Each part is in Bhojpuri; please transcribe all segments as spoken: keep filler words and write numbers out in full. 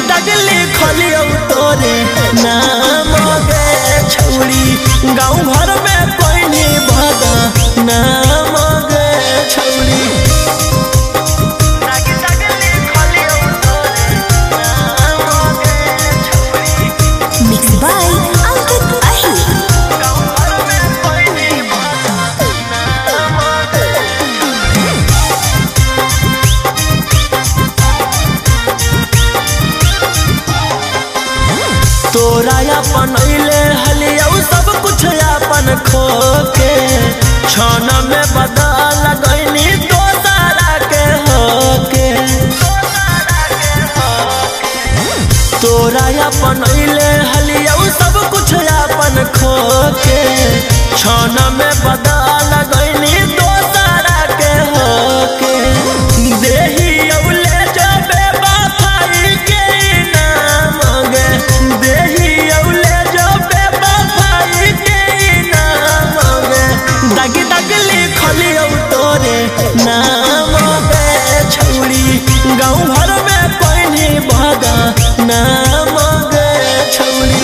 दगली खलियो तोरे नाम गे छौड़ी गाँव भर में कोई नहीं भागा नाम गे छौड़ी मिक्स बाय अंकित अही। तोरा अपन अइले हलिया सब कुछ अपन खो के क्षण में बदल गईनी दोसरा के होके तोरा अपन अइले हलिया सब कुछ अपन खो के क्षण में बदल गईनी दोसरा के होके देही औले जबे बाफाई के नाम गे देही औले जबे बाफाई के नाम गे दग दगली खलियो तोरे नाम गे छौड़ी गाँव भर में कोई नहीं भागा नाम गे छौड़ी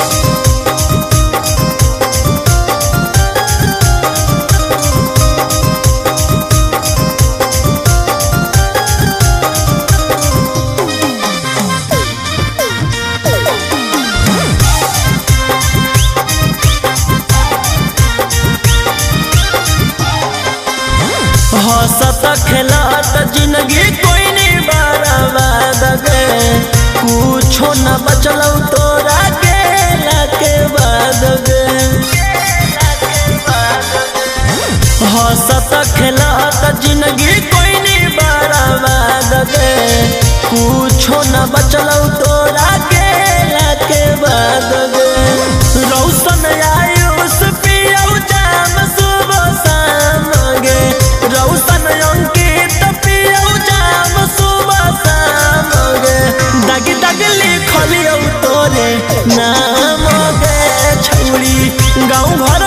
हंसत खेलत जिंदगी कोई नहीं बर्बाद गे कुछो न बचलौ तोरा गेला के बाद गे हंसत खेलत जिंदगी कोई नहीं बर्बाद गे कुछो न बचलौ तोरा गेला के बाद गे रौशन आयुष पियौ जाम सुबह शाम गे रौशन अंकित पियौ जाम सुबह शाम गे दग दगली खलियो तोरे नाम गे छौड़ी गाँव भर